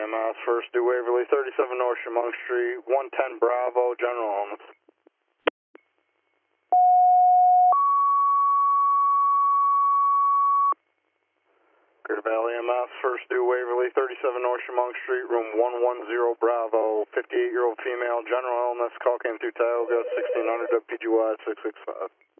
EMS, first due Waverly, 37 North Chemung Street, 110 Bravo, general illness. Greater Valley EMS, first due Waverly, 37 North Chemung Street, room 110 Bravo, 58-year-old female, general illness, call came through Tioga, 1600 WPGY 665.